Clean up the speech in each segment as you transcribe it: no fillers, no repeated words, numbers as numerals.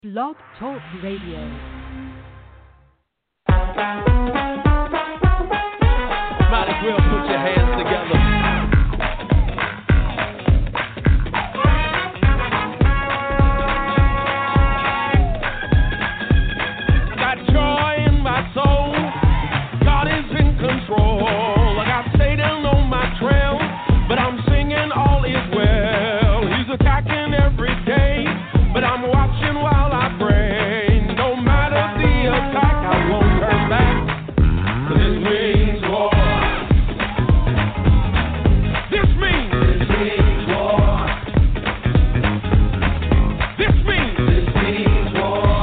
Blog Talk Radio. Might as well put your hands together. Got joy in my soul. God is in control. I got Satan on my trail, but I'm singing all is well. He's attacking every day, but I'm watching while I pray. No matter the attack, I won't turn back. 'Cause this means war. This means war. This means war.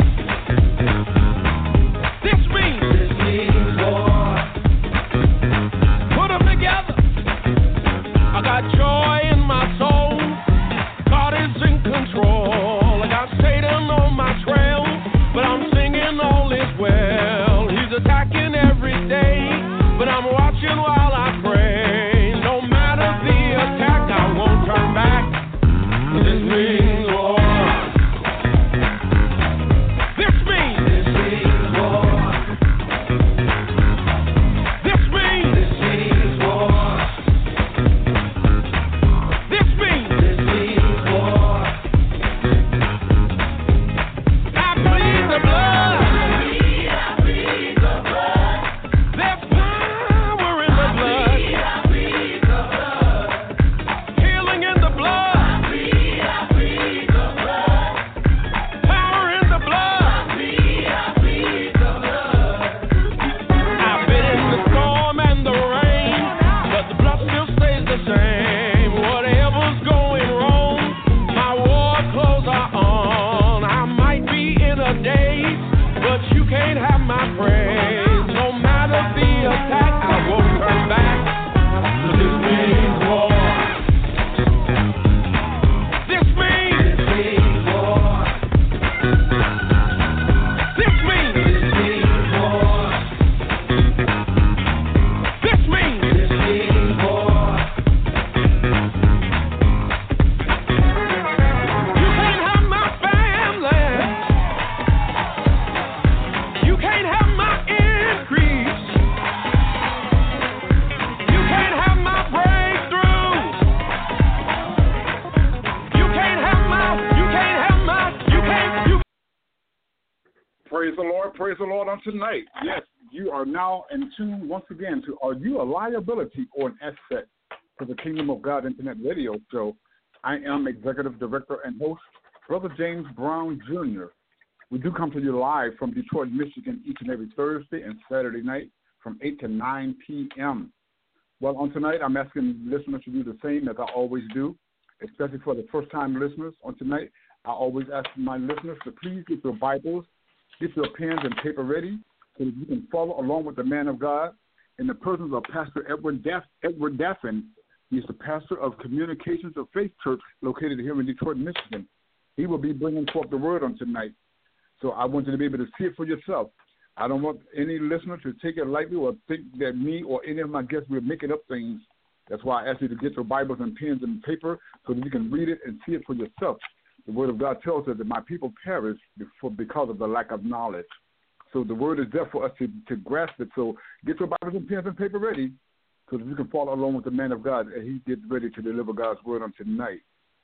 This means war. Put them together. I got joy in my soul. God is in control. I got Satan on my trail, but I'm singing all is well. He's attacking every day, but I'm watching while I pray. No matter the attack, I won't turn back. 'Cause this means war. This means war. This means war. This means war. I plead the blood. There's power in the blood. Healing in the blood. Power in the blood. I've been in the storm and the rain, but the blood still stays the same. Whatever's going wrong, my war clothes are on. I might be in a daze, but you can't have my praise. No matter the attack, I won't turn back. 'Cause this means war. This means war. This means war. This means war. You can't have my family. You can't have my increase. You can't have my breakthrough. You can't have you. Praise the Lord on tonight. Yes, you are now in tune once again to Are You a Liability or an Asset to the Kingdom of God Internet Radio Show. I am Executive Director and host, Brother James Brown Jr. We do come to you live from Detroit, Michigan each and every Thursday and Saturday night from 8 to 9 p.m. Well, on tonight, I'm asking listeners to do the same as I always do, especially for the first-time listeners. On tonight, I always ask my listeners to please get your Bibles, get your pens and paper ready so that you can follow along with the man of God in the presence of Pastor Edward Daffin. He's the pastor of Communications of Faith Church located here in Detroit, Michigan. He will be bringing forth the word on tonight. So I want you to be able to see it for yourself. I don't want any listener to take it lightly or think that me or any of my guests will making up things. That's why I ask you to get your Bibles and pens and paper so that you can read it and see it for yourself. The Word of God tells us that my people perish because of the lack of knowledge. So the Word is there for us to grasp it. So get your Bibles and pens and paper ready so that you can follow along with the man of God as he gets ready to deliver God's Word on tonight.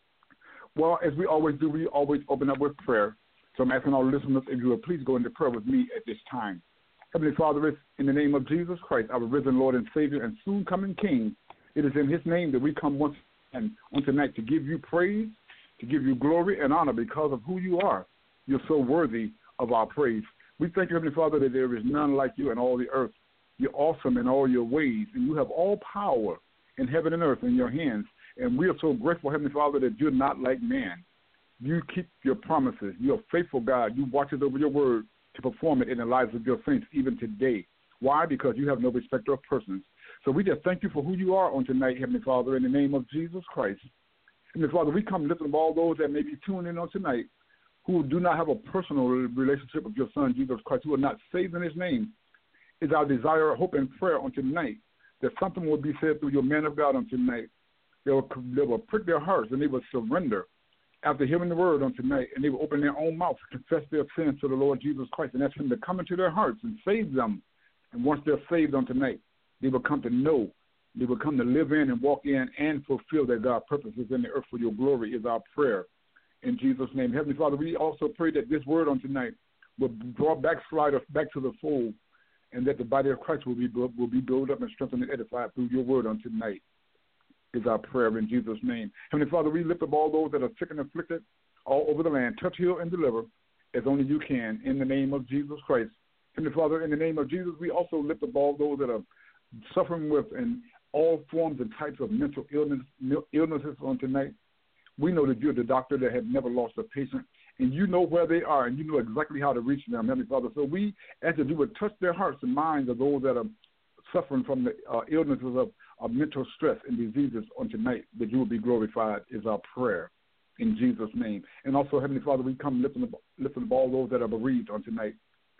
Well, as we always do, we always open up with prayer. So I'm asking all listeners if you will please go into prayer with me at this time. Heavenly Father, it's in the name of Jesus Christ, our risen Lord and Savior and soon coming King. It is in his name that we come once again on tonight to give you praise, to give you glory and honor because of who you are. You're so worthy of our praise. We thank you, Heavenly Father, that there is none like you in all the earth. You're awesome in all your ways, and you have all power in heaven and earth in your hands. And we are so grateful, Heavenly Father, that you're not like man. You keep your promises. You're a faithful God. You watch over your word to perform it in the lives of your saints even today. Why? Because you have no respecter of persons. So we just thank you for who you are on tonight, Heavenly Father, in the name of Jesus Christ. Heavenly Father, we come lifting up all those that may be tuning in on tonight who do not have a personal relationship with your Son, Jesus Christ, who are not saved in his name. It's our desire, hope, and prayer on tonight that something will be said through your man of God on tonight. They will prick their hearts and they will surrender after hearing the word on tonight, and they will open their own mouth to confess their sins to the Lord Jesus Christ and ask him to come into their hearts and save them. And once they're saved on tonight, they will come to know, they will come to live in and walk in and fulfill their God purposes in the earth for your glory is our prayer. In Jesus' name. Heavenly Father, we also pray that this word on tonight will draw backsliders back to the fold, and that the body of Christ will be built up and strengthened and edified through your word on tonight is our prayer in Jesus' name. Heavenly Father, we lift up all those that are sick and afflicted all over the land. Touch, heal, and deliver as only you can in the name of Jesus Christ. Heavenly Father, in the name of Jesus, we also lift up all those that are suffering with and all forms and types of mental illnesses on tonight. We know that you're the doctor that has never lost a patient, and you know where they are, and you know exactly how to reach them, Heavenly Father. So we ask that you would touch their hearts and minds of those that are suffering from the illnesses of mental stress and diseases on tonight, that you will be glorified is our prayer in Jesus' name. And also, Heavenly Father, we come lifting up all those that are bereaved on tonight.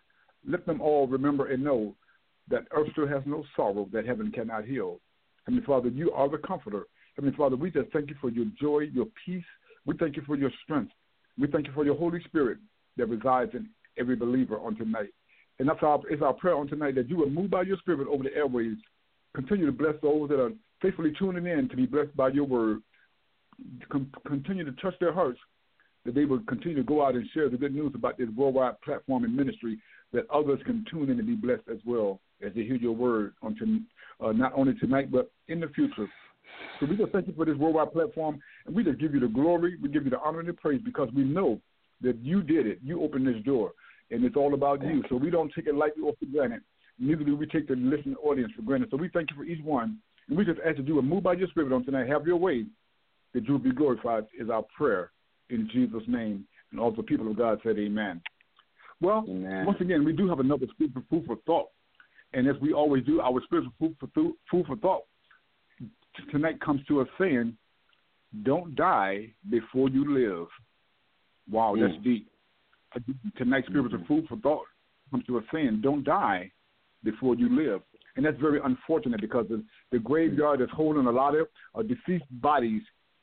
Let them all remember and know that earth still has no sorrow that heaven cannot heal. Heavenly Father, you are the comforter. Heavenly Father, we just thank you for your joy, your peace. We thank you for your strength. We thank you for your Holy Spirit that resides in every believer on tonight. And it's our prayer on tonight that you will move by your Spirit over the airways. Continue to bless those that are faithfully tuning in to be blessed by your word. Continue to touch their hearts, that they will continue to go out and share the good news about this worldwide platform and ministry, that others can tune in and be blessed as well as they hear your word not only tonight but in the future. So we just thank you for this worldwide platform, and we just give you the glory, we give you the honor and the praise, because we know that you did it. You opened this door, and it's all about you. So we don't take it lightly or for granted. Neither do we take the listening audience for granted. So we thank you for each one, and we just ask that you will move by your Spirit on tonight, have your way, that you will be glorified is our prayer in Jesus' name. And all the people of God said amen. Well, amen. Once again, we do have another spiritual food for thought. And as we always do, our spiritual food for thought tonight comes to us saying, don't die before you live. Wow, that's deep. Tonight's spiritual food for thought comes to us saying, don't die before you live. And that's very unfortunate, because the graveyard is holding a lot of deceased bodies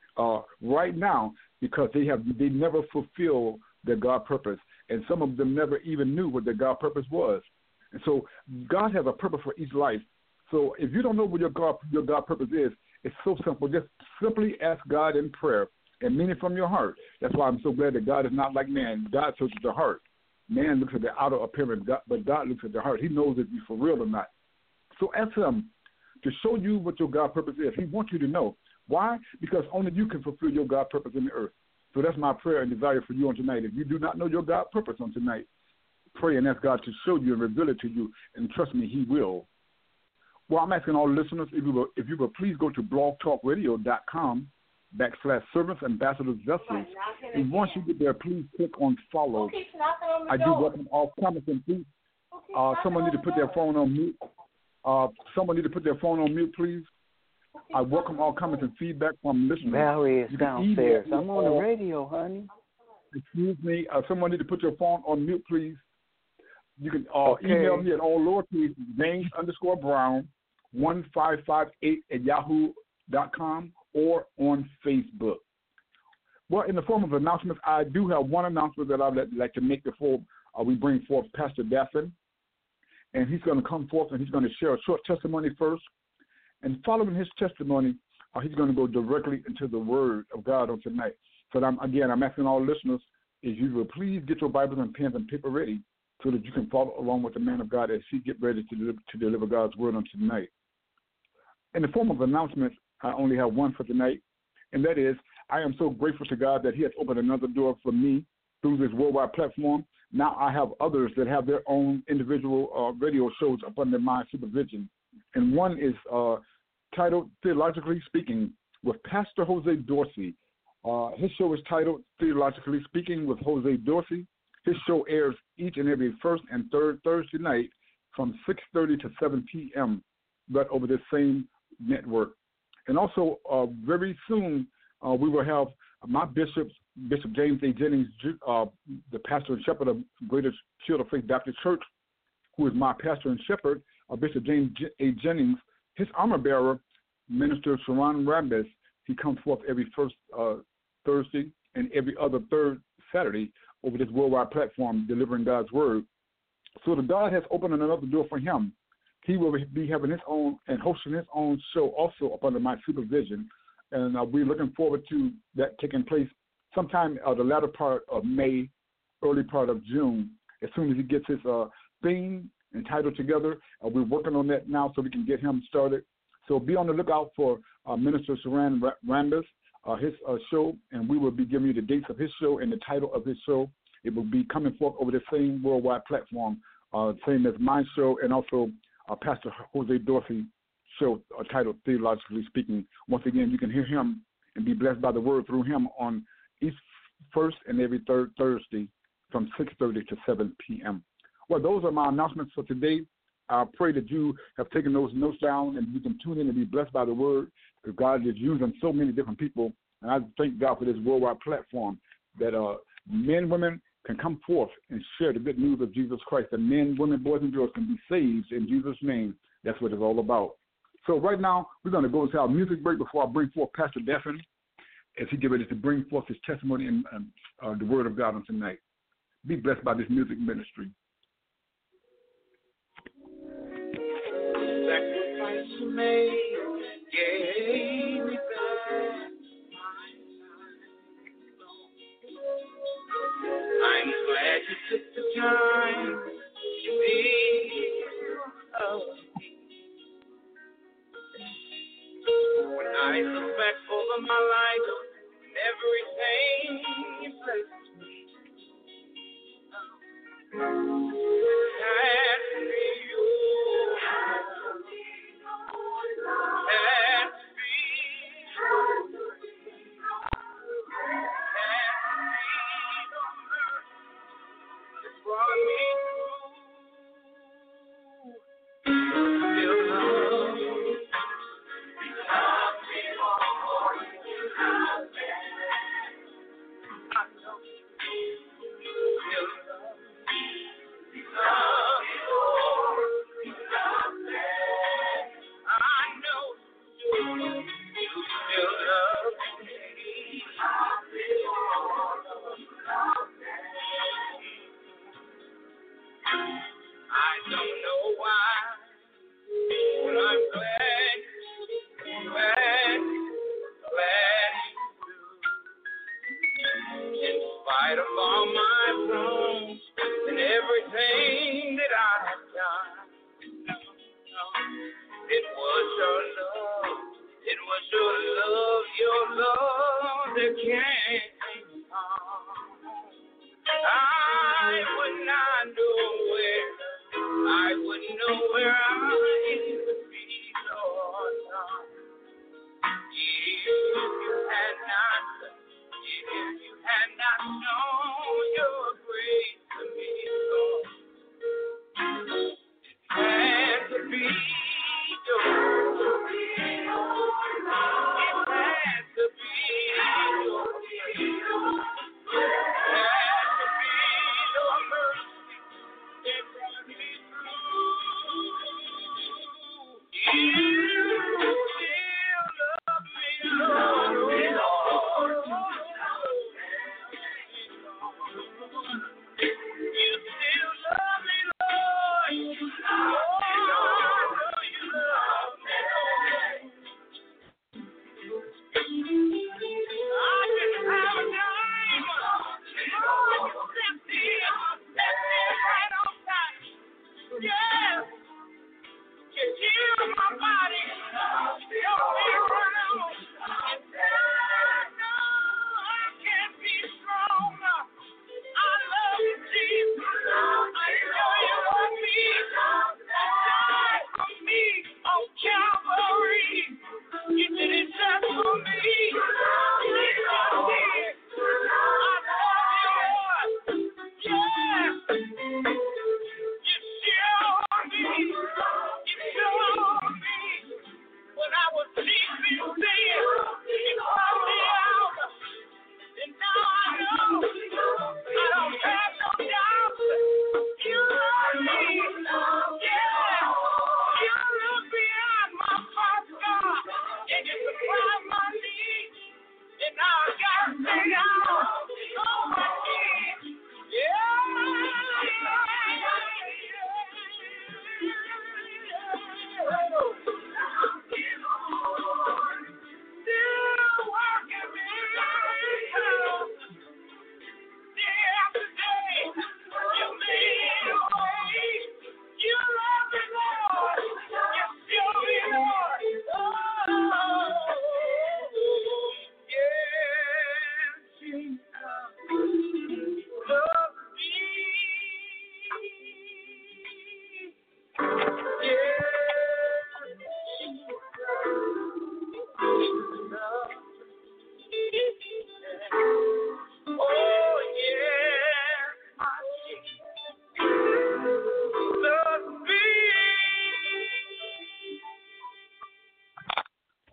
right now, because they never fulfill their God purpose. And some of them never even knew what their God purpose was. And so God has a purpose for each life. So if you don't know what your God purpose is, it's so simple. Just simply ask God in prayer and mean it from your heart. That's why I'm so glad that God is not like man. God searches the heart. Man looks at the outer appearance, but God looks at the heart. He knows if you're for real or not. So ask him to show you what your God purpose is. He wants you to know. Why? Because only you can fulfill your God purpose in the earth. So that's my prayer and desire for you on tonight. If you do not know your God purpose on tonight, pray and ask God to show you and reveal it to you, and trust me, he will. Well, I'm asking all listeners, if you will please go to blogtalkradio.com/servants ambassadors vessels. And once you get there, please click on follow. I do welcome all comments and feedback. Someone need to put their phone on mute. Please. I welcome all comments and feedback from listeners. Valerie is downstairs. I'm on the radio, honey. Excuse me. Someone need to put your phone on mute, please. You can email me at all lowercase James_Brown1558@yahoo.com or on Facebook. Well, in the form of announcements, I do have one announcement that I'd like to make before we bring forth Pastor Daffin. And he's going to come forth and he's going to share a short testimony first. And following his testimony, he's going to go directly into the Word of God on tonight. So I'm asking all listeners, if you will please get your Bibles and pens and paper ready so that you can follow along with the man of God as he get ready to deliver God's Word on tonight. In the form of announcements, I only have one for tonight, and that is I am so grateful to God that he has opened another door for me through this worldwide platform. Now I have others that have their own individual radio shows up under my supervision. And one is titled Theologically Speaking with Pastor Jose Dorsey. His show is titled Theologically Speaking with Jose Dorsey. His show airs each and every first and third Thursday night from 6:30 to 7 p.m. right over this same network. And also very soon we will have my Bishop James A. Jennings, the pastor and shepherd of Greater Shield of Faith Baptist Church, who is my pastor and shepherd, Bishop James A. Jennings. His armor bearer, Minister Sharon Rambis, he comes forth every first Thursday and every other third Saturday over this worldwide platform, delivering God's word. So the God has opened another door for him. He will be having his own and hosting his own show also up under my supervision. And we're looking forward to that taking place sometime the latter part of May, early part of June. As soon as he gets his theme and title together, we're working on that now so we can get him started. So be on the lookout for Minister Saran Rambis, his show, and we will be giving you the dates of his show and the title of his show. It will be coming forth over the same worldwide platform, same as my show, and also Pastor Jose Dorsey show titled Theologically Speaking. Once again, you can hear him and be blessed by the word through him on each first and every third Thursday from 6:30 to 7 p.m. Well, those are my announcements for today. I pray that you have taken those notes down and you can tune in and be blessed by the word, because God is using so many different people. And I thank God for this worldwide platform that men, women can come forth and share the good news of Jesus Christ. That men, women, boys, and girls can be saved in Jesus' name. That's what it's all about. So right now, we're going to go into our music break before I bring forth Pastor Daffin as he get ready to bring forth his testimony and the word of God on tonight. Be blessed by this music ministry. Sacrifice you made, gave me back I'm glad you took the time to be of me. When I look back over my life and everything you blessed me, had to be you. Had to be brought me through. Still love me. Love me more than you love me. I know you still love me. Love me more than you love me. I know you still love me. Love me more than you love me. I don't know why, but I'm glad you do. In spite of all my wrongs and everything that I've done, it was your love that came on. I would not know where I would be, Lord. If you had not shown your grace to me, Lord, it had to be your love. It had to be your love.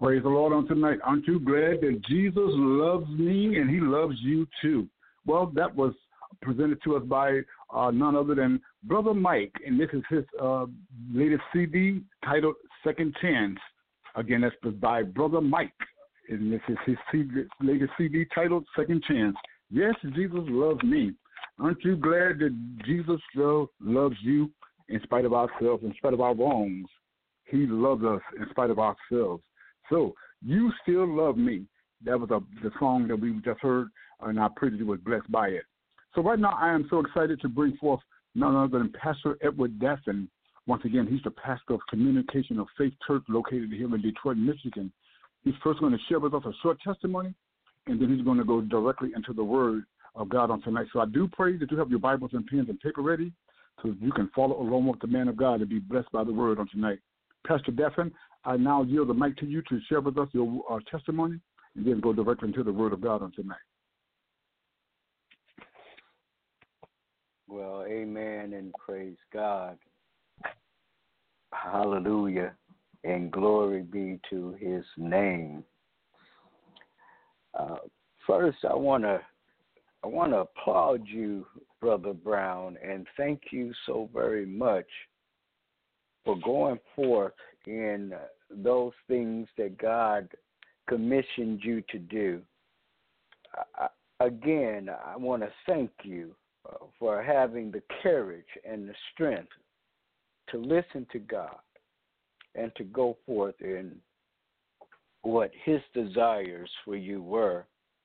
Praise the Lord on tonight. Aren't you glad that Jesus loves me and he loves you too? Well, that was presented to us by none other than Brother Mike, and this is his latest CD titled Second Chance. Again, that's by Brother Mike, and this is his latest CD titled Second Chance. Yes, Jesus loves me. Aren't you glad that Jesus still loves you in spite of ourselves, in spite of our wrongs? He loves us in spite of ourselves. So, you still love me. That was the song that we just heard, and I pray that you were blessed by it. So right now, I am so excited to bring forth none other than Pastor Edward Daffin. Once again, he's the pastor of Communication of Faith Church located here in Detroit, Michigan. He's first going to share with us a short testimony, and then he's going to go directly into the Word of God on tonight. So I do pray that you have your Bibles and pens and paper ready so you can follow along with the man of God and be blessed by the Word on tonight. Pastor Daffin, I now yield the mic to you to share with us your testimony, and then go directly into the Word of God on tonight. Well, amen and praise God. Hallelujah, and glory be to his name. First, I want to applaud you, Brother Brown, and thank you so very much for going forth in those things that God commissioned you to do. Again, I want to thank you for having the courage and the strength to listen to God and to go forth in what his desires for you were,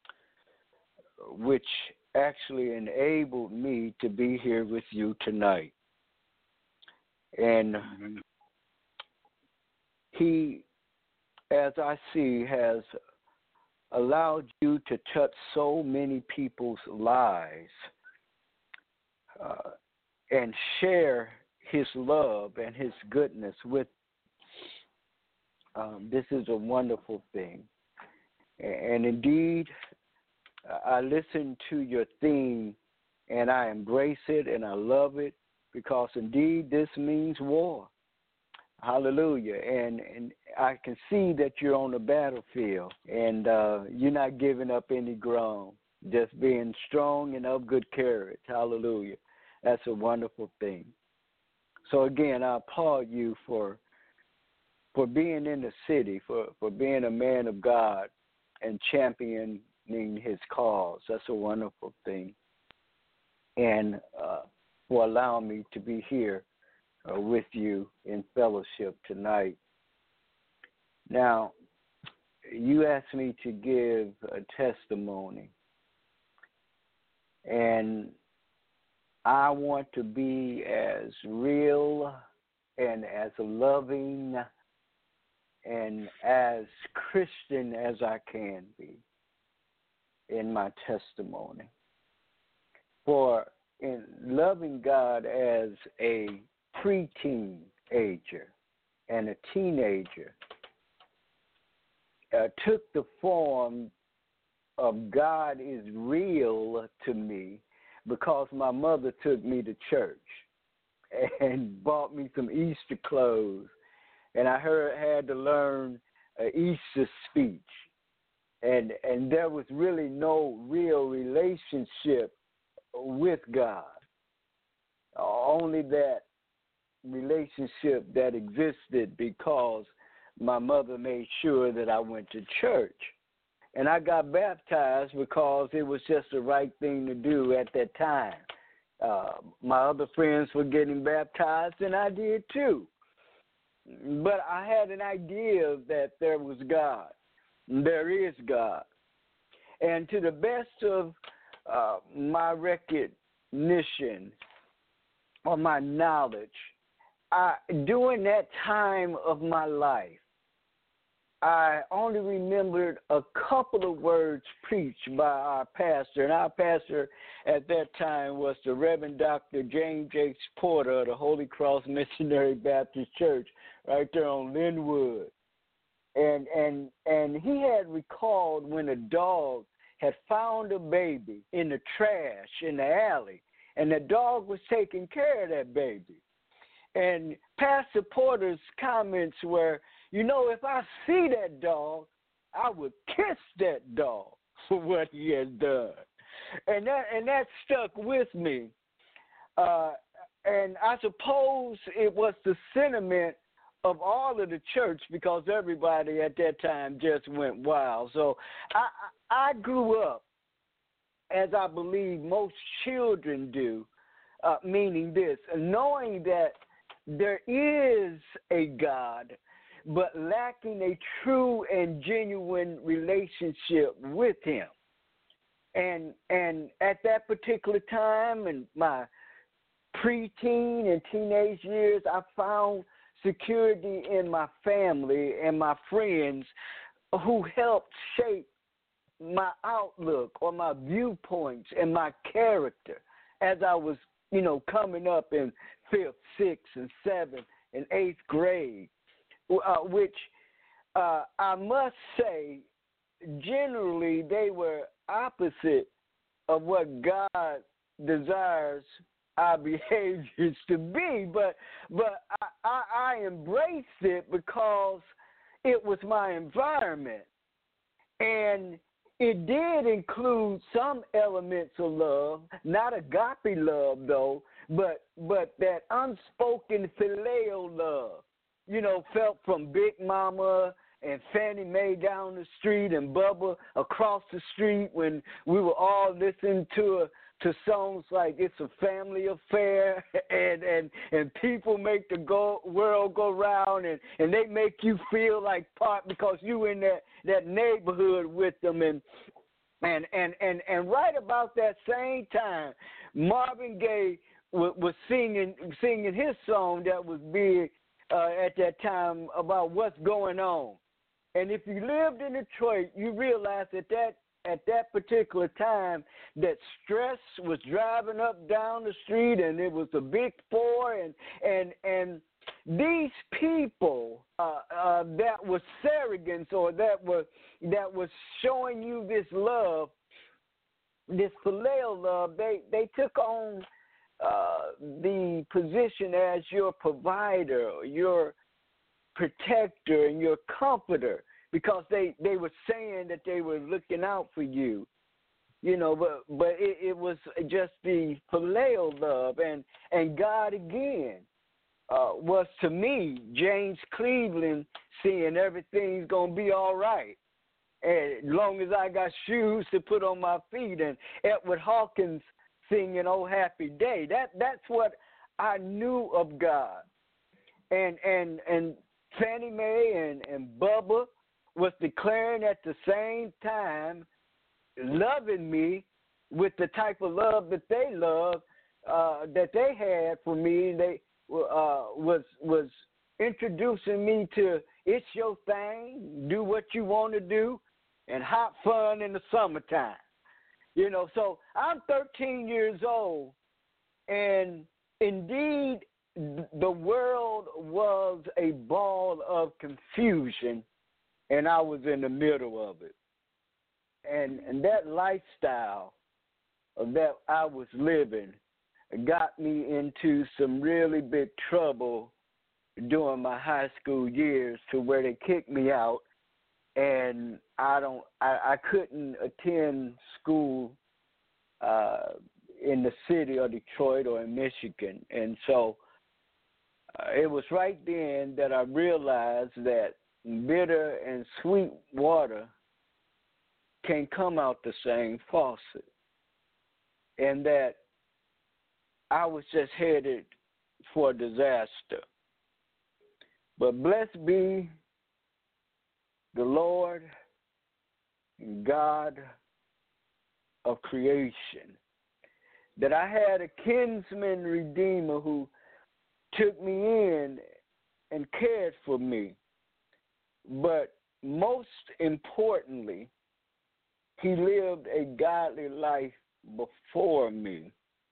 which actually enabled me to be here with you tonight. And he, as I see, has allowed you to touch so many people's lives and share his love and his goodness with this is a wonderful thing. And indeed, I listen to your theme and I embrace it and I love it because indeed this means war. Hallelujah. And I can see that you're on the battlefield and you're not giving up any ground, just being strong and of good courage. Hallelujah. That's a wonderful thing. So again, I applaud you for being in the city, for being a man of God and championing his cause. That's a wonderful thing. And for allowing me to be here with you in fellowship tonight. Now, you asked me to give a testimony. And I want to be as real and as loving and as Christian as I can be in my testimony. For in loving God as a pre-teenager and a teenager took the form of God is real to me because my mother took me to church and bought me some Easter clothes. And I had to learn Easter speech. And there was really no real relationship with God. Only that relationship that existed because my mother made sure that I went to church. And I got baptized because it was just the right thing to do at that time. My other friends were getting baptized, and I did too. But I had an idea that there was God. There is God. And to the best of my recognition or my knowledge, during that time of my life, I only remembered a couple of words preached by our pastor. And our pastor at that time was the Reverend Dr. James H. Porter of the Holy Cross Missionary Baptist Church right there on Linwood. And he had recalled when a dog had found a baby in the trash in the alley, and the dog was taking care of that baby. And Pastor Porter's comments were, if I see that dog, I would kiss that dog for what he has done. And that stuck with me. And I suppose it was the sentiment of all of the church, because everybody at that time just went wild. So I grew up, as I believe most children do, meaning this, knowing that there is a God, but lacking a true and genuine relationship with him. And at that particular time in my preteen and teenage years, I found security in my family and my friends who helped shape my outlook or my viewpoints and my character as I was, coming up in 5th, 6th, and 7th and 8th grade, which I must say, generally they were opposite of what God desires our behaviors to be, but I embraced it because it was my environment, and it did include some elements of love, not agape love though, but that unspoken filial love, felt from Big Mama and Fannie Mae down the street and Bubba across the street when we were all listening to songs like "It's a Family Affair" and people make the world go round, and they make you feel like part because you in that neighborhood with them, and right about that same time, Marvin Gaye was singing his song that was big at that time about what's going on. And if you lived in Detroit, you realized that at that particular time that stress was driving up down the street, and it was the big four, and these people that were surrogates or that was showing you this love, this filial love, they took on the position as your provider, your protector, and your comforter, because they were saying that they were looking out for you, but it was just the filial love, and God again was to me James Cleveland seeing everything's gonna be all right, as long as I got shoes to put on my feet, and Edward Hawkins singing "Oh Happy Day." That's what I knew of God, and Fannie Mae and Bubba was declaring at the same time, loving me with the type of love that they loved, that they had for me. They was introducing me to "It's your thing, do what you want to do, and hot fun in the summertime." So I'm 13 years old, and indeed the world was a ball of confusion, and I was in the middle of it. And that lifestyle that I was living got me into some really big trouble during my high school years, to where they kicked me out, and I couldn't attend school in the city of Detroit or in Michigan. And so it was right then that I realized that bitter and sweet water can come out the same faucet, and that I was just headed for disaster. But blessed be the Lord and God of creation, that I had a kinsman redeemer who took me in and cared for me. But most importantly, he lived a godly life before me.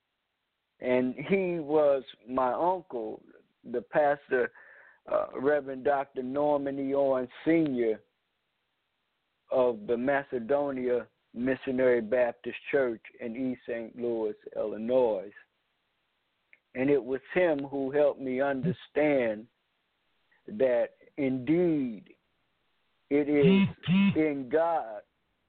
And he was my uncle, the pastor, Reverend Dr. Norman E. Owens Sr. of the Macedonia Missionary Baptist Church in East St. Louis, Illinois. And it was him who helped me understand that indeed, it is in God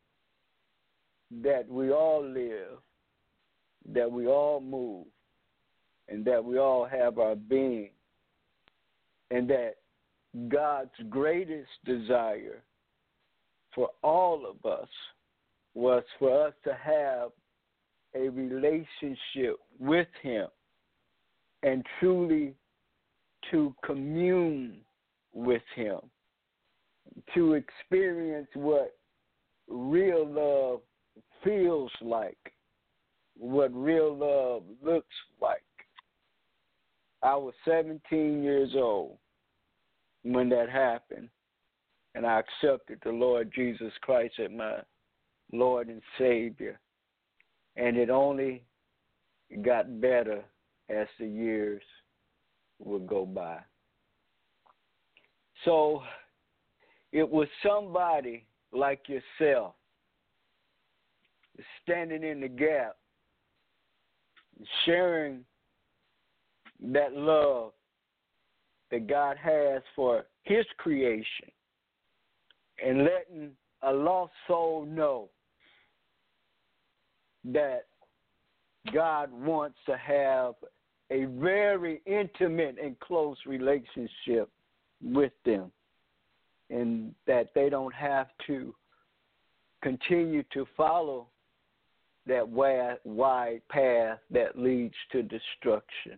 that we all live, that we all move, and that we all have our being, and that God's greatest desire for all of us was for us to have a relationship with Him and truly to commune with Him, to experience what real love feels like, what real love looks like. I was 17 years old when that happened, and I accepted the Lord Jesus Christ as my Lord and Savior. And it only got better as the years would go by. So it was somebody like yourself standing in the gap, sharing that love that God has for His creation, and letting a lost soul know that God wants to have a very intimate and close relationship with them, and that they don't have to continue to follow that wide path that leads to destruction.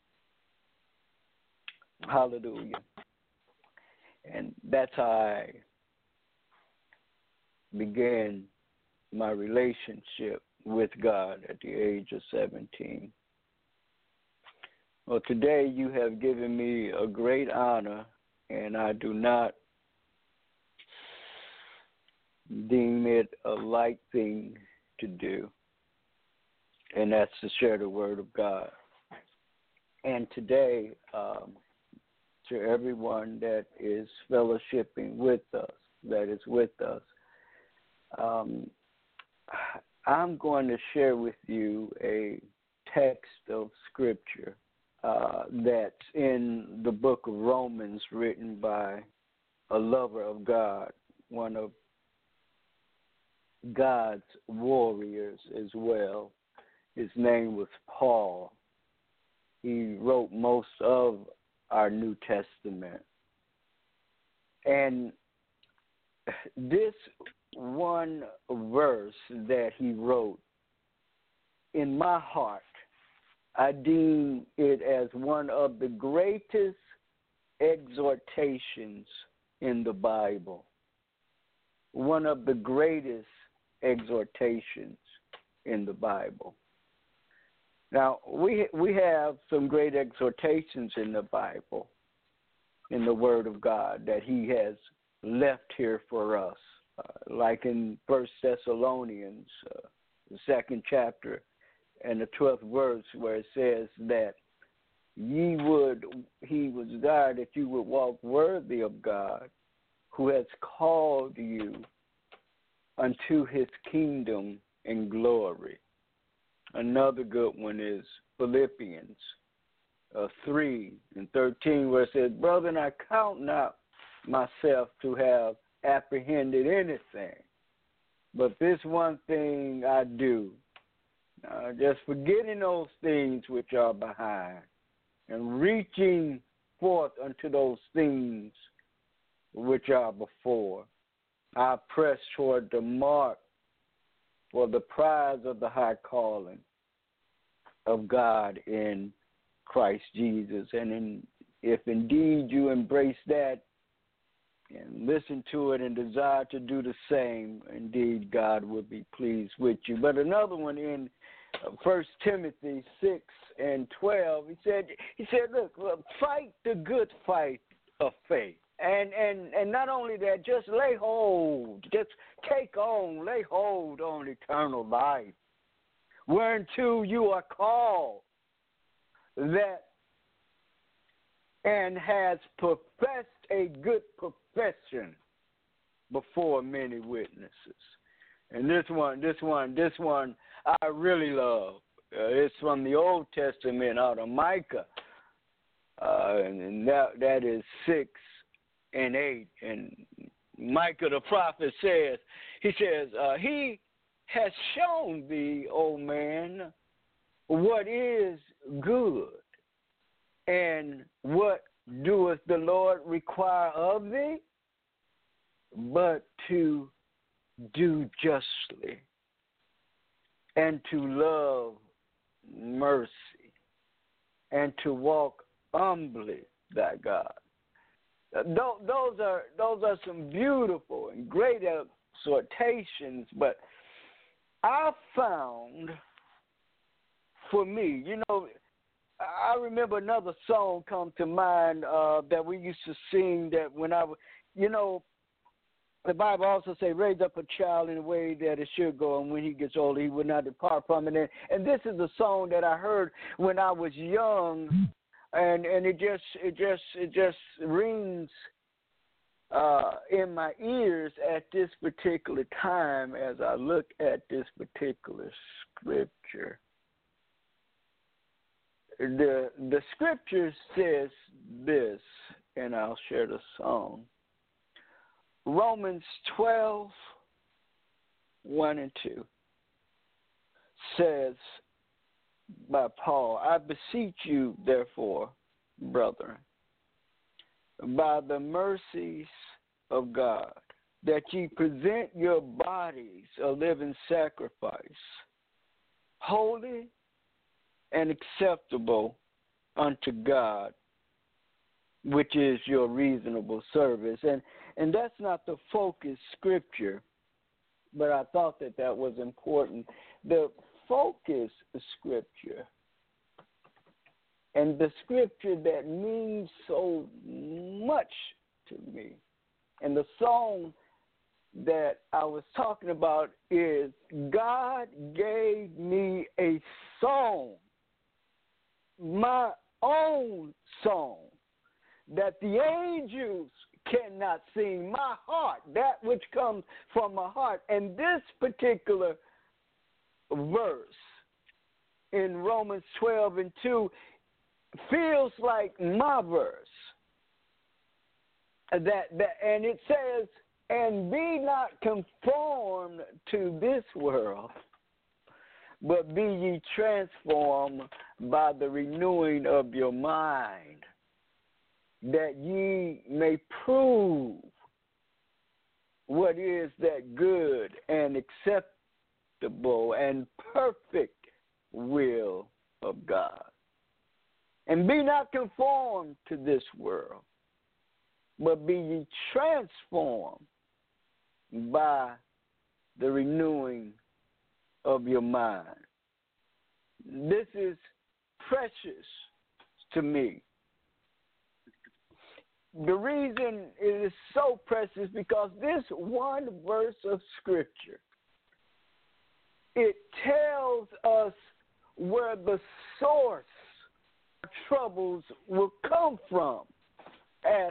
Hallelujah. And that's how I began my relationship with God at the age of 17. Well, today you have given me a great honor, and I do not deem it a light thing to do, and that's to share the Word of God. And today, to everyone that is fellowshipping with us, that is with us, I'm going to share with you a text of Scripture that's in the book of Romans, written by a lover of God, one of God's warriors as well. His name was Paul. He wrote most of our New Testament. And this one verse that he wrote, in my heart, I deem it as one of the greatest exhortations in the Bible. One of the greatest exhortations in the Bible. Now, we have some great exhortations in the Bible, in the Word of God, that He has left here for us. Like in 1 Thessalonians, the 2nd chapter, and the 12th verse, where it says that He would desire that you would walk worthy of God, who has called you unto His kingdom and glory. Another good one is Philippians 3:13, where it says, "Brethren, I count not myself to have apprehended anything, but this one thing I do, just forgetting those things which are behind, and reaching forth unto those things which are before. I press toward the mark for the prize of the high calling of God in Christ Jesus." And if indeed you embrace that and listen to it and desire to do the same, indeed God will be pleased with you. But another one in 1 Timothy 6:12, he said, look, fight the good fight of faith. And not only that, just lay hold on eternal life, whereunto you are called, that and has professed a good profession before many witnesses. And this one I really love. It's from the Old Testament, out of Micah, and that is and 8. And Micah the prophet says, he has shown thee, O man, what is good, and what doeth the Lord require of thee? But to do justly, and to love mercy, and to walk humbly thy God. Those are some beautiful and great exhortations, but I found, for me, I remember another song come to mind that we used to sing that when I was, the Bible also says, raise up a child in the way that it should go, and when he gets older, he will not depart from it. And this is a song that I heard when I was young, and it just rings in my ears at this particular time as I look at this particular scripture. The scripture says this, and I'll share the song. Romans 12, 1 and 2 says by Paul, I beseech you, therefore, brethren, by the mercies of God, that ye present your bodies a living sacrifice, holy and acceptable unto God, which is your reasonable service. And that's not the focus scripture, but I thought that was important. The focus scripture, and the scripture that means so much to me, and the song that I was talking about is, God gave me a song, my own song, that the angels cannot sing, my heart, that which comes from my heart. And this particular verse in Romans 12 and 2 feels like my verse. And it says, and be not conformed to this world, but be ye transformed by the renewing of your mind, that ye may prove what is that good and acceptable and perfect will of God. And be not conformed to this world, but be ye transformed by the renewing of your mind. This is precious to me. The reason it is so precious is because this one verse of Scripture, it tells us where the source of troubles will come from, as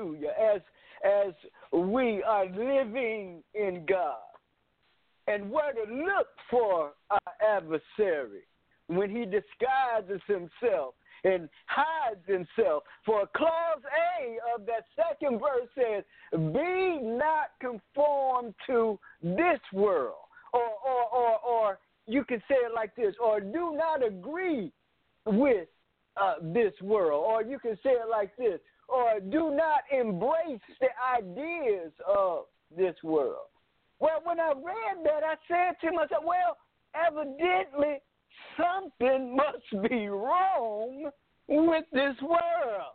we are living in God, and where to look for our adversary when he disguises himself and hides himself. For clause A of that second verse says, be not conformed to this world. Or you can say it like this, or do not agree with this world. Or you can say it like this, or do not embrace the ideas of this world. Well, when I read that, I said to myself, well, evidently something must be wrong with this world.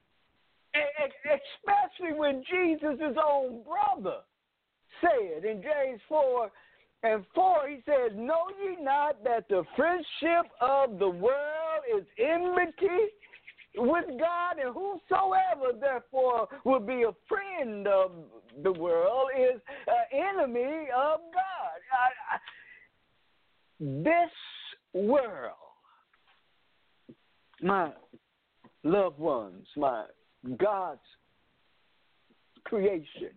Especially when Jesus' own brother said in James 4 and 4, he says, know ye not that the friendship of the world is enmity with God, and whosoever therefore will be a friend of the world is an enemy of God. This world, my loved ones, my God's creation,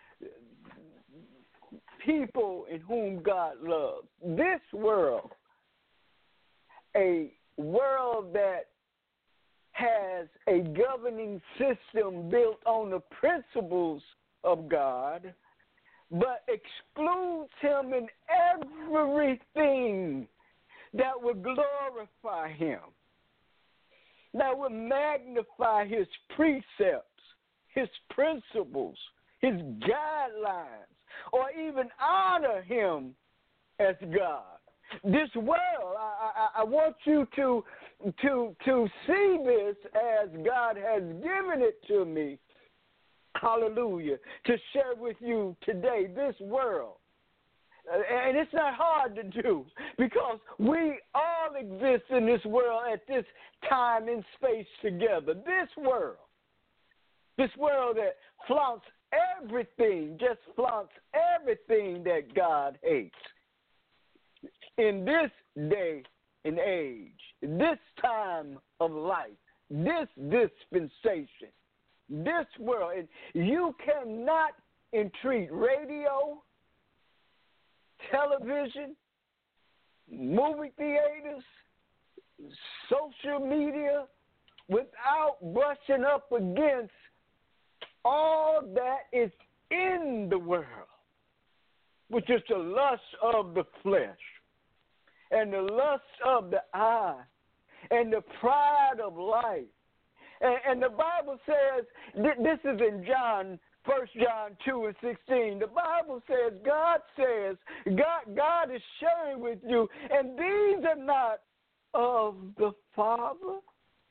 people in whom God loves, this world, a world that has a governing system built on the principles of God, but excludes him in everything that would glorify him, that would magnify his precepts, his principles, his guidelines, or even honor him as God. This world, I want you to see this as God has given it to me, hallelujah, to share with you today, this world. And it's not hard to do because we all exist in this world at this time and space together. This world that flaunts everything, just flaunts everything that God hates. In this day and age, this time of life, this dispensation, this world, and you cannot entreat radio, television, movie theaters, social media without brushing up against all that is in the world, which is the lust of the flesh and the lust of the eye and the pride of life. And the Bible says, this is in John, 1 John 2 and 16. The Bible says, God is sharing with you, and these are not of the Father,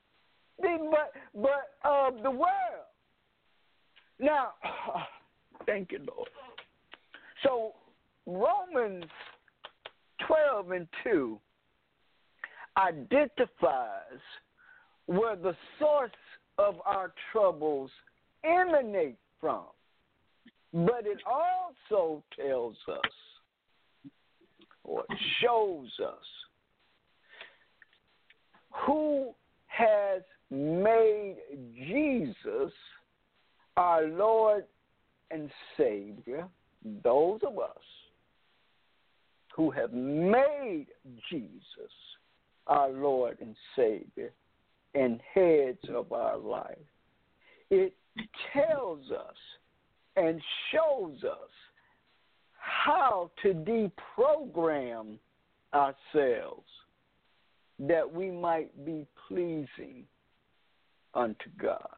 but of the world. Now, thank you, Lord. So Romans 12 and 2 identifies where the source of our troubles emanate from. But it also tells us, or shows us, who has made Jesus our Lord and Savior, those of us who have made Jesus our Lord and Savior and heads of our life. It tells us and shows us how to deprogram ourselves that we might be pleasing unto God.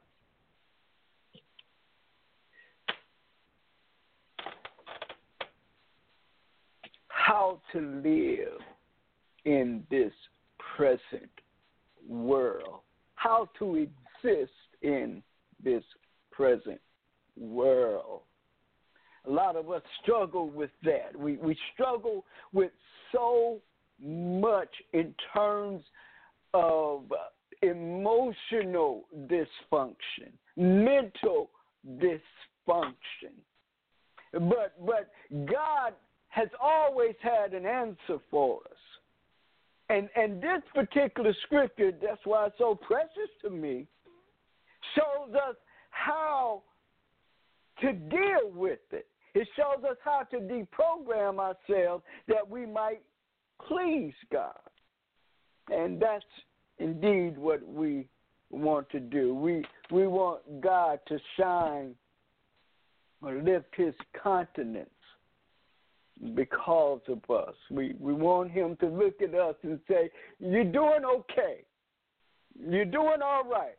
How to live in this present world. How to exist in this present world. A lot of us struggle with that. We struggle with so much in terms of emotional dysfunction, mental dysfunction. But God has always had an answer for us. And this particular scripture, that's why it's so precious to me, shows us how to deal with it. It shows us how to deprogram ourselves that we might please God. And that's indeed what we want to do. We want God to shine or lift his countenance because of us. We want him to look at us and say, you're doing okay. You're doing all right.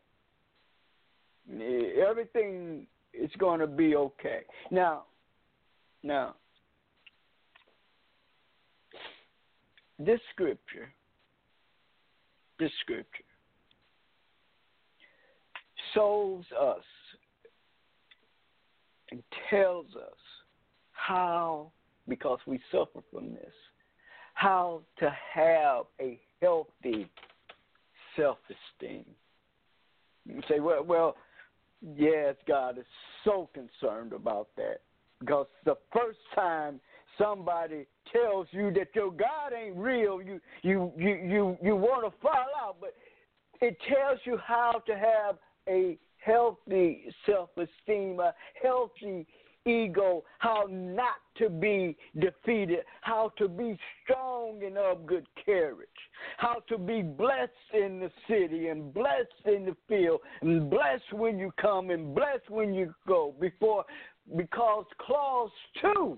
Everything is going to be okay. Now, this scripture shows us and tells us how, because we suffer from this, how to have a healthy self-esteem. You say, well, yes, God is so concerned about that. Because the first time somebody tells you that your God ain't real, you want to fall out. But it tells you how to have a healthy self-esteem, a healthy ego, how not to be defeated, how to be strong and of good courage, how to be blessed in the city and blessed in the field and blessed when you come and blessed when you go. Because clause 2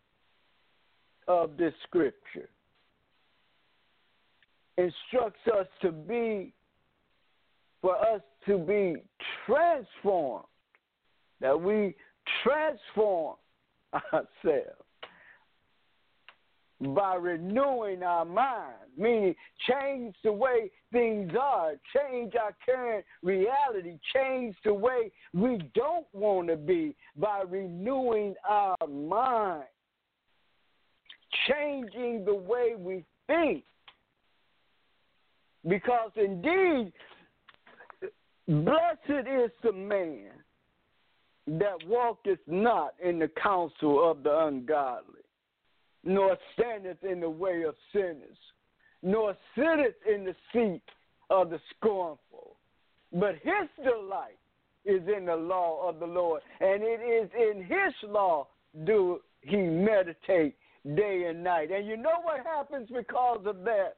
of this scripture instructs us for us to be transformed, that we transform ourselves by renewing our mind, meaning change the way things are, change our current reality, change the way we don't want to be by renewing our mind, changing the way we think. Because indeed, blessed is the man that walketh not in the counsel of the ungodly, nor standeth in the way of sinners, nor sitteth in the seat of the scornful. But his delight is in the law of the Lord, and it is in his law do he meditate day and night. And you know what happens because of that?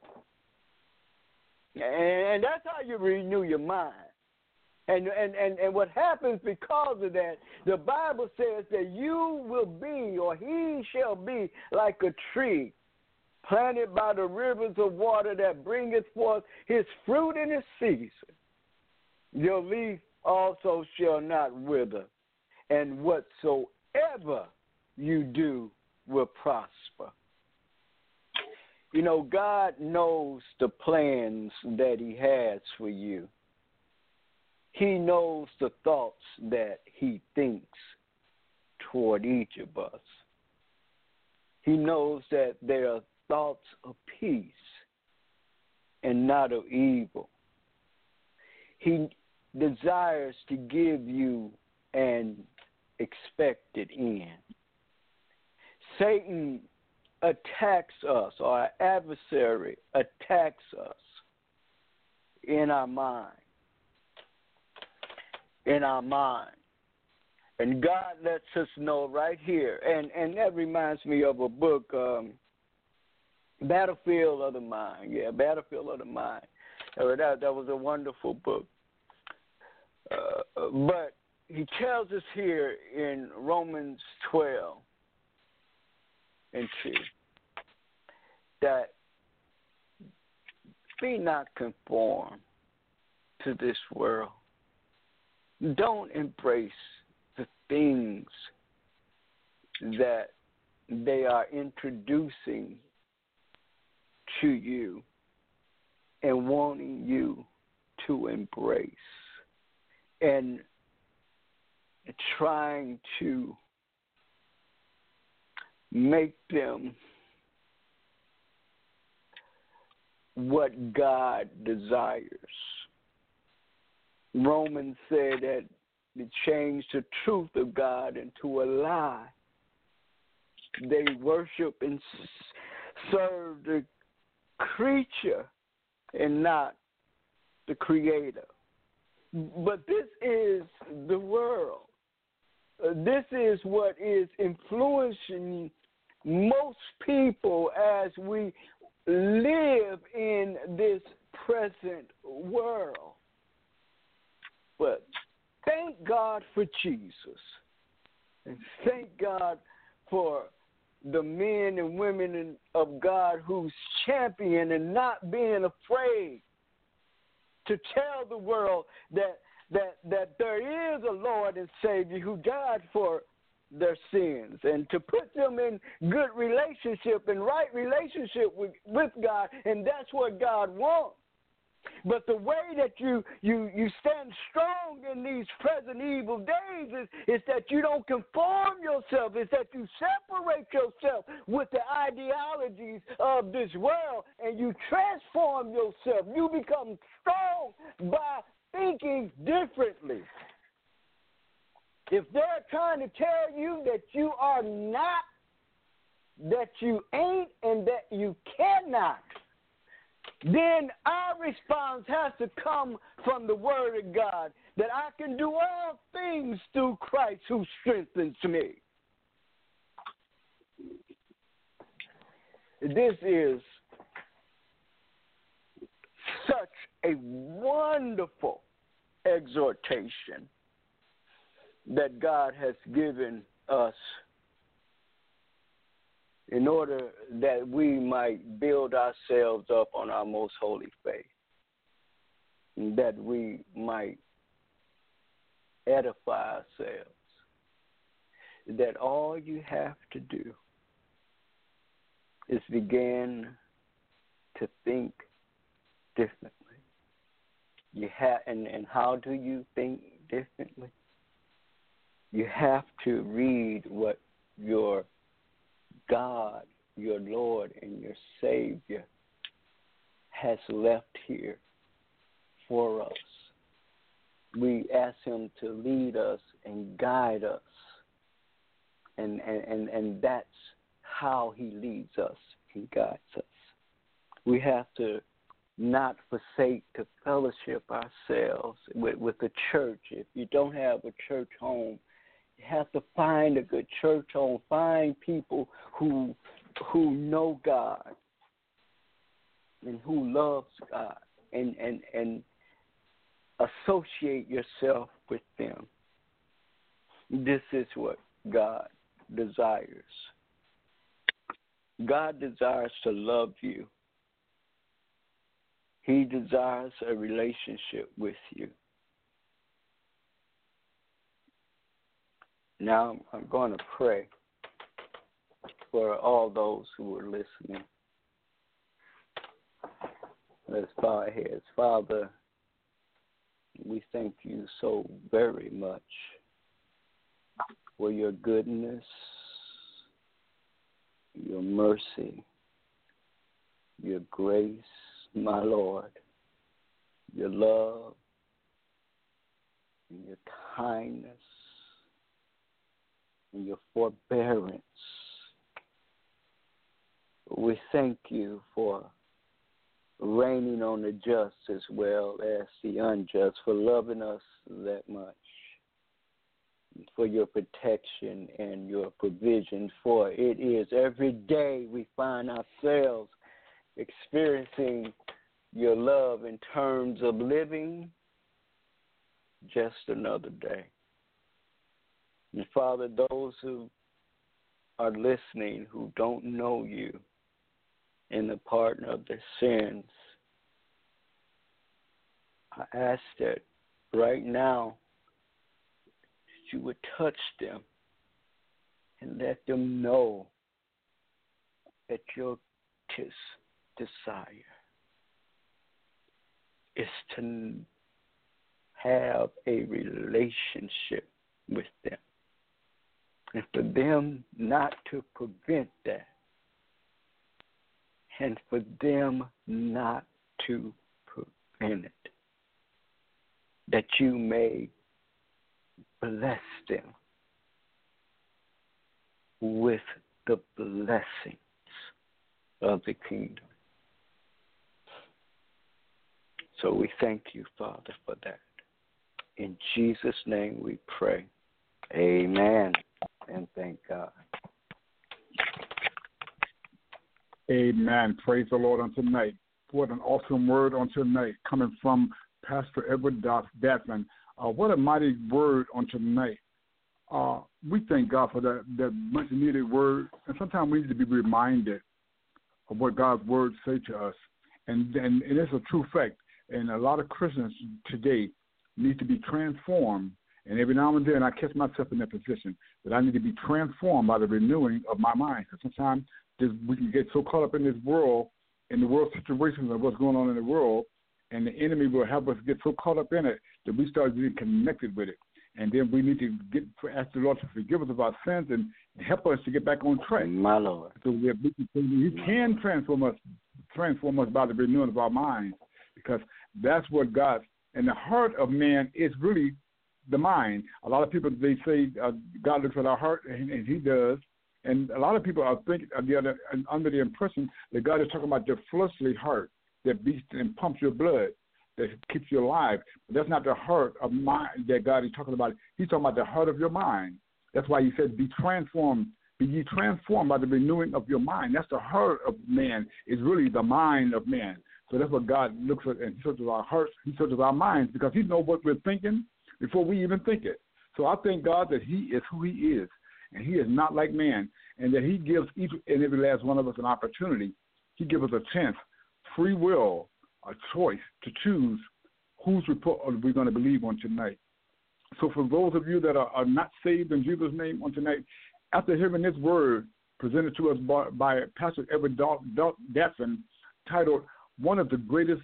And that's how you renew your mind. And what happens because of that, the Bible says that you will be, or he shall be, like a tree planted by the rivers of water that bringeth forth his fruit in his season. Your leaf also shall not wither, and whatsoever you do will prosper. You know, God knows the plans that he has for you. He knows the thoughts that he thinks toward each of us. He knows that they are thoughts of peace and not of evil. He desires to give you an expected end. Satan attacks us, or our adversary attacks us in our mind. And God lets us know right here, and that reminds me of a book, Battlefield of the Mind. Yeah, Battlefield of the Mind. That was a wonderful book. But he tells us here in Romans 12 and 2 that be not conformed to this world. Don't embrace the things that they are introducing to you and wanting you to embrace and trying to make them what God desires. Romans said that they changed the truth of God into a lie. They worship and serve the creature and not the Creator. But this is the world. This is what is influencing most people as we live in this present world. But thank God for Jesus. And thank God for the men and women of God who's championing and not being afraid to tell the world that there is a Lord and Savior who died for their sins, and to put them in good relationship and right relationship with God, and that's what God wants. But the way that you stand strong in these present evil days is that you don't conform yourself, is that you separate yourself with the ideologies of this world and you transform yourself. You become strong by thinking differently. If they're trying to tell you that you are not, that you ain't, and that you cannot, then our response has to come from the Word of God, that I can do all things through Christ who strengthens me. This is such a wonderful exhortation that God has given us in order that we might build ourselves up on our most holy faith, and that we might edify ourselves, that all you have to do is begin to think differently. And how do you think differently? You have to read what your God, your Lord, and your Savior has left here for us. We ask him to lead us and guide us. And that's how he leads us and guides us. We have to not forsake to fellowship ourselves with the church. If you don't have a church home, you have to find a good church home. Find people who know God and who loves God, and associate yourself with them. This is what God desires. God desires to love you. He desires a relationship with you. Now I'm going to pray for all those who are listening. Let's bow our heads. Father, we thank you so very much for your goodness, your mercy, your grace, my Lord, your love, and your kindness, and your forbearance. We thank you for raining on the just as well as the unjust, for loving us that much, for your protection and your provision, for it is every day we find ourselves experiencing your love in terms of living just another day. And Father, those who are listening who don't know you in the pardon of their sins, I ask that right now that you would touch them and let them know that your desire is to have a relationship with them, and for them not to prevent that, and for them not to prevent it, that you may bless them with the blessings of the kingdom. So we thank you, Father, for that. In Jesus' name we pray. Amen. And thank God. Amen. Praise the Lord on tonight. What an awesome word on tonight coming from Pastor Edward Batlin. What a mighty word on tonight. We thank God for that much needed word. And sometimes we need to be reminded of what God's word say to us. And it's a true fact. And a lot of Christians today need to be transformed. And every now and then I catch myself in that position that I need to be transformed by the renewing of my mind. Because sometimes we can get so caught up in this world, in the world situations of what's going on in the world, and the enemy will have us get so caught up in it that we start getting connected with it. And then we need to ask the Lord to forgive us of our sins and help us to get back on track. My Lord. So He can transform us by the renewing of our minds, because that's what God, and the heart of man is really the mind. A lot of people, they say God looks at our heart, and he does. And a lot of people are thinking under the impression that God is talking about your fleshly heart that beats and pumps your blood, that keeps you alive. But that's not the heart of mind that God is talking about. He's talking about the heart of your mind. That's why he said be transformed Be ye transformed by the renewing of your mind. That's the heart of man, is really the mind of man. So that's what God looks at, and He searches our hearts, He searches our minds, because He knows what we're thinking before we even think it. So I thank God that He is who He is, and He is not like man, and that He gives each and every last one of us an opportunity. He gives us a chance, free will, a choice to choose whose report are we going to believe on tonight. So for those of you that are not saved in Jesus' name on tonight, after hearing this word presented to us by Pastor Edward Datson, titled One of the Greatest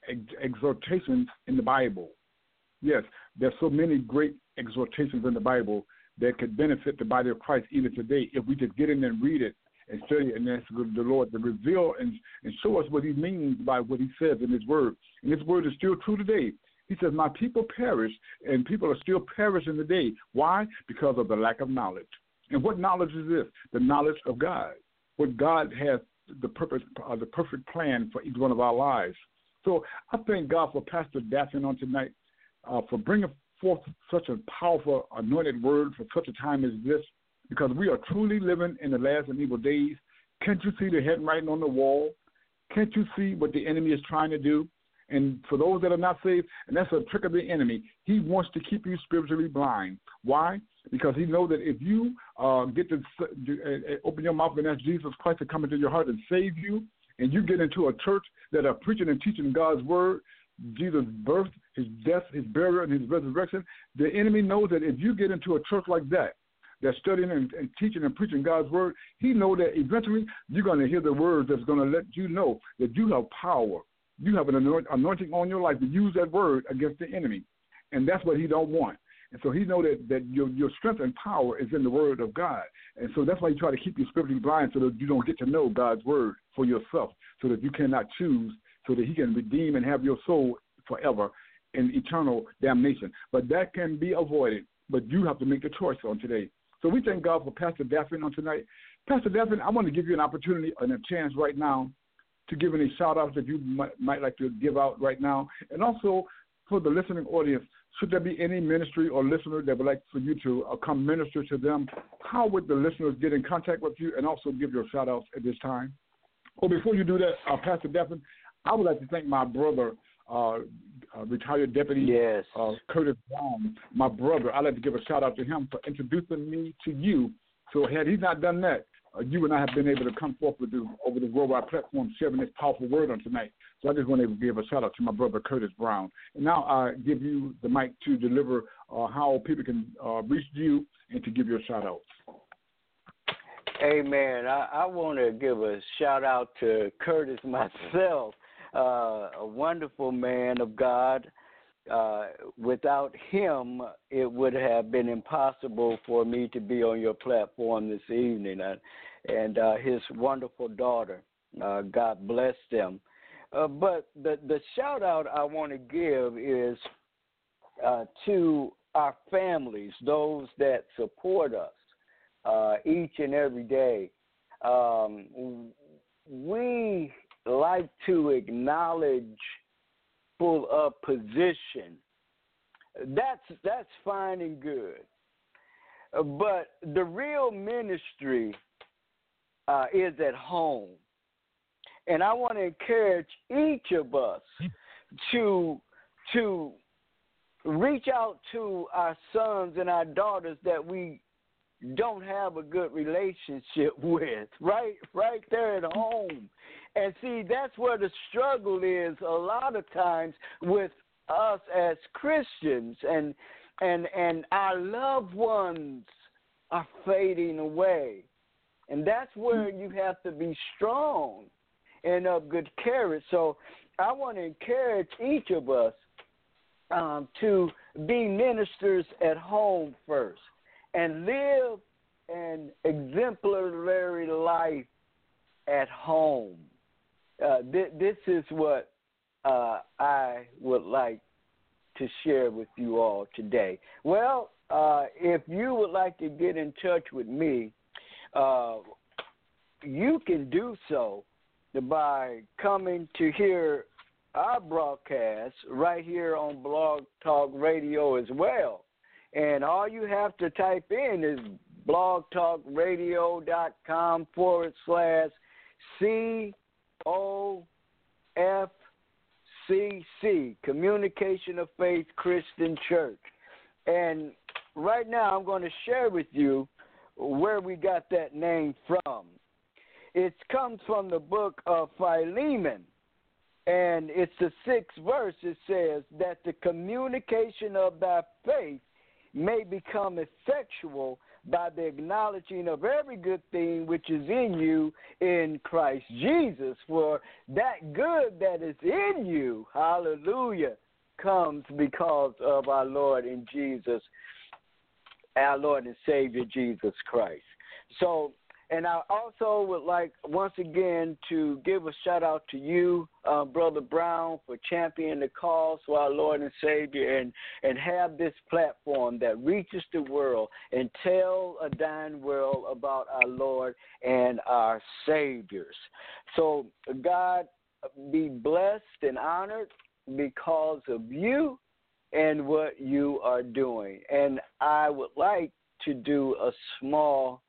Exhortations in the Bible. Yes, there's so many great exhortations in the Bible that could benefit the body of Christ even today if we just get in and read it and study it and ask the Lord to reveal and show us what He means by what He says in His word. And His word is still true today. He says, my people perish, and people are still perishing today. Why? Because of the lack of knowledge. And what knowledge is this? The knowledge of God. What God has, the perfect plan for each one of our lives. So I thank God for Pastor Datson on tonight for bringing forth such a powerful, anointed word for such a time as this, because we are truly living in the last and evil days. Can't you see the handwriting on the wall? Can't you see what the enemy is trying to do? And for those that are not saved, and that's a trick of the enemy, he wants to keep you spiritually blind. Why? Because he knows that if you get to open your mouth and ask Jesus Christ to come into your heart and save you, and you get into a church that are preaching and teaching God's word, Jesus' birth, His death, His burial, and His resurrection, the enemy knows that if you get into a church like that, that's studying and teaching and preaching God's word, he knows that eventually you're going to hear the words that's going to let you know that you have power. You have an anointing on your life to use that word against the enemy. And that's what he don't want. And so he knows that your strength and power is in the word of God. And so that's why he try to keep you spiritually blind, so that you don't get to know God's word for yourself, so that you cannot choose, so that he can redeem and have your soul forever in eternal damnation. But that can be avoided, but you have to make the choice on today. So we thank God for Pastor Daphne on tonight. Pastor Daphne, I want to give you an opportunity and a chance right now to give any shout-outs that you might like to give out right now. And also for the listening audience, should there be any ministry or listener that would like for you to come minister to them, how would the listeners get in contact with you and also give your shout-outs at this time? Well, before you do that, Pastor Daphne, I would like to thank my brother, retired Deputy Curtis Brown, my brother. I'd like to give a shout-out to him for introducing me to you. So had he not done that, you and I have been able to come forth with over the worldwide platform sharing this powerful word on tonight. So I just want to give a shout-out to my brother Curtis Brown. And now I give you the mic to deliver how people can reach you and to give your shout-outs. Amen. I want to give a shout-out to Curtis myself, a wonderful man of God. Without him, it would have been impossible for me to be on your platform this evening. And his wonderful daughter, God bless them. But the shout-out I want to give is to our families, those that support us each and every day. We like to acknowledge full of position. That's fine and good. But the real ministry is at home. And I want to encourage each of us to reach out to our sons and our daughters that we don't have a good relationship with, right there at home. And see, that's where the struggle is a lot of times with us as Christians, and our loved ones are fading away. And that's where you have to be strong and of good courage. So I want to encourage each of us to be ministers at home first and live an exemplary life at home. This is what I would like to share with you all today. Well, if you would like to get in touch with me, you can do so by coming to hear our broadcast right here on Blog Talk Radio as well. And all you have to type in is blogtalkradio.com/COFCC, Communication of Faith Christian Church. And right now I'm going to share with you where we got that name from. It comes from the book of Philemon, and it's the 6th verse. It says that the communication of thy faith may become effectual by the acknowledging of every good thing which is in you in Christ Jesus. For that good that is in you, hallelujah, comes because of our Lord and Jesus, our Lord and Savior Jesus Christ. So, and I also would like once again to give a shout out to you, Brother Brown, for championing the cause for our Lord and Savior, and have this platform that reaches the world and tell a dying world about our Lord and our Saviors. So God be blessed and honored because of you and what you are doing. And I would like to do a small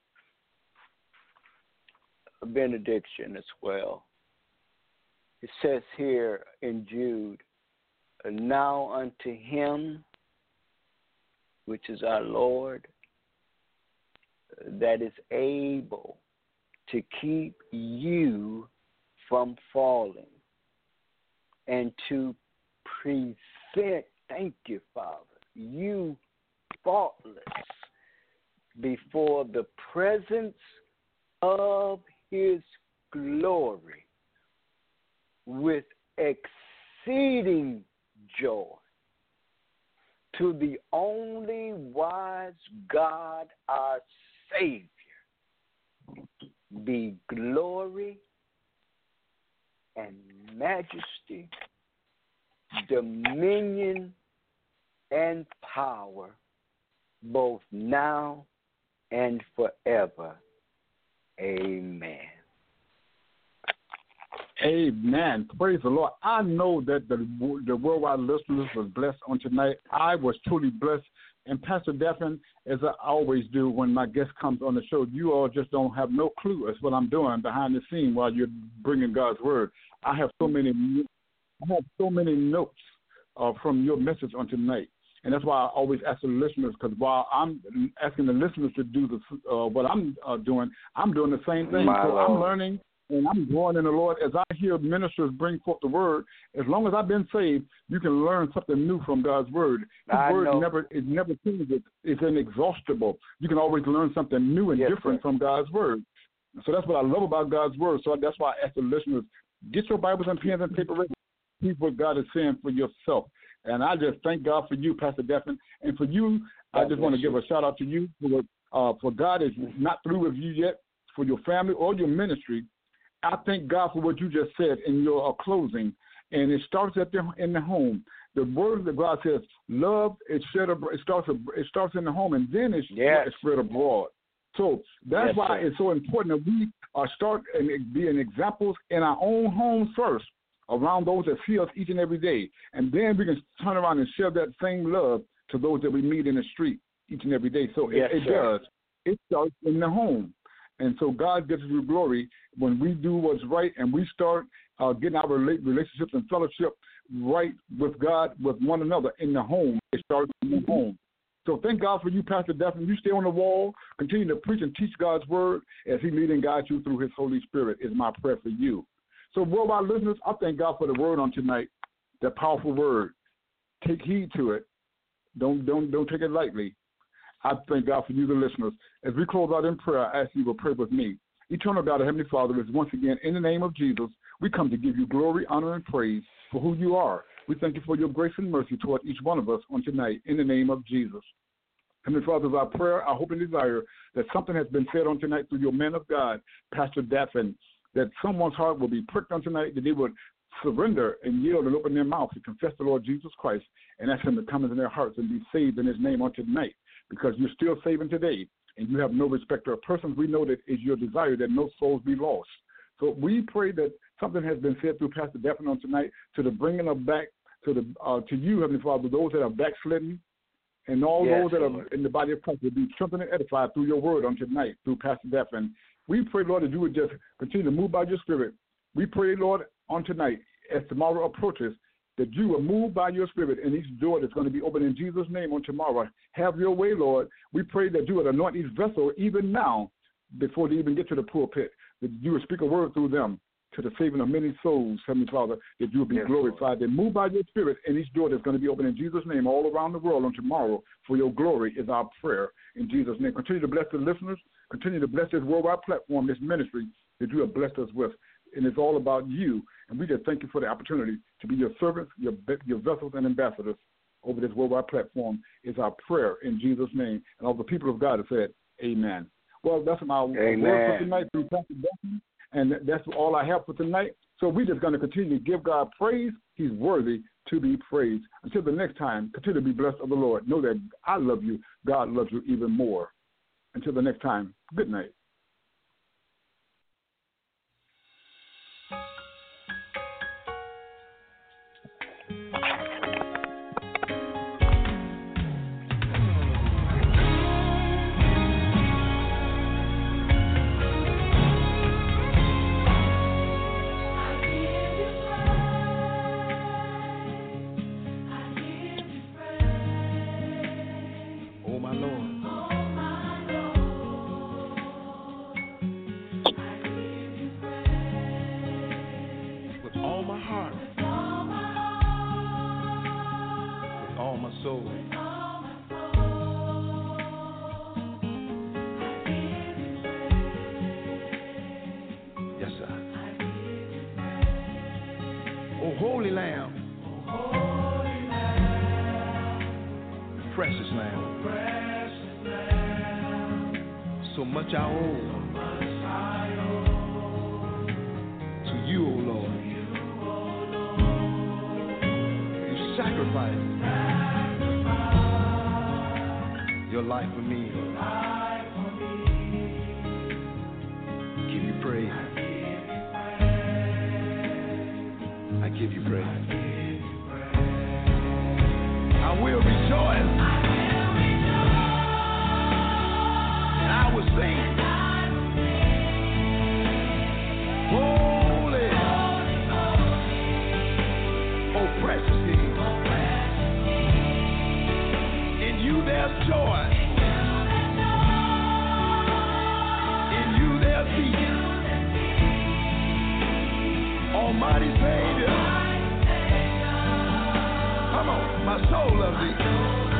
benediction as well. It says here in Jude, now unto him, which is our Lord, that is able to keep you from falling and to present, thank you, Father, you faultless before the presence of his glory with exceeding joy, to the only wise God, our Savior, be glory and majesty, dominion and power, both now and forever. Amen. Amen. Praise the Lord. I know that the worldwide listeners was blessed on tonight. I was truly blessed. And Pastor Daphne, as I always do when my guest comes on the show, you all just don't have no clue as what I'm doing behind the scene while you're bringing God's word. I have so many notes from your message on tonight. And that's why I always ask the listeners, because while I'm asking the listeners to do what I'm doing, I'm doing the same thing. So I'm learning and I'm growing in the Lord. As I hear ministers bring forth the word, as long as I've been saved, you can learn something new from God's word. His word never changes. It's inexhaustible. You can always learn something new and different from God's word. So that's what I love about God's word. So that's why I ask the listeners, get your Bibles and pens and paper ready. See what God is saying for yourself. And I just thank God for you, Pastor Daphne. And for you, I just want to give a shout-out to you for God is not through with you yet, for your family or your ministry. I thank God for what you just said in your closing. And it starts in the home. The word of God says, love, it starts in the home, and then it's spread abroad. So that's why it's so important that we start and be examples in our own homes first, around those that see us each and every day. And then we can turn around and share that same love to those that we meet in the street each and every day. So it does. It starts in the home. And so God gives you glory when we do what's right and we start getting our relationships and fellowship right with God, with one another in the home. It starts in the home. So thank God for you, Pastor Daphne. You stay on the wall, continue to preach and teach God's word as he leads and guides you through his Holy Spirit is my prayer for you. So worldwide listeners, I thank God for the word on tonight, that powerful word. Take heed to it. Don't take it lightly. I thank God for you, the listeners. As we close out in prayer, I ask you to pray with me. Eternal God, Heavenly Father, is once again, in the name of Jesus, we come to give you glory, honor, and praise for who you are. We thank you for your grace and mercy toward each one of us on tonight, in the name of Jesus. Heavenly Father, is our prayer, our hope and desire that something has been said on tonight through your man of God, Pastor Daphne, that someone's heart will be pricked on tonight, that they would surrender and yield and open their mouth to confess the Lord Jesus Christ and ask him to come into their hearts and be saved in his name on tonight, because you're still saving today and you have no respecter of persons. We know that is your desire that no souls be lost. So we pray that something has been said through Pastor Daphne on tonight to the bringing of back to you, Heavenly Father, those that are backslidden, And all Yes, those that Lord. are in the body of Christ will be strengthened and edified through your word on tonight, through Pastor Daphne. We pray, Lord, that you would just continue to move by your spirit. We pray, Lord, on tonight, as tomorrow approaches, that you will move by your spirit in each door that's going to be open in Jesus' name on tomorrow. Have your way, Lord. We pray that you would anoint each vessel even now before they even get to the pulpit, that you would speak a word through them to the saving of many souls, Heavenly Father, that you will be Yes, glorified. Then move by your spirit in each door that's going to be open in Jesus' name all around the world on tomorrow. For your glory is our prayer in Jesus' name. Continue to bless the listeners. Continue to bless this worldwide platform, this ministry that you have blessed us with. And it's all about you. And we just thank you for the opportunity to be your servants, your vessels and ambassadors over this worldwide platform is our prayer in Jesus' name. And all the people of God have said, amen. Well, that's my word for tonight through Pastor Daphne. And that's all I have for tonight. So we're just going to continue to give God praise. He's worthy to be praised. Until the next time, continue to be blessed of the Lord. Know that I love you. God loves you even more. Until the next time, good night. Holy Lamb, precious Lamb, so much I owe to you, O Lord. You sacrificed your life for me. Give you praise. I give you praise. I will rejoice. And I will sing. Holy. Oh, precious King. In you there's joy. In you there's peace. Almighty Savior. Come on, my soul loves thee.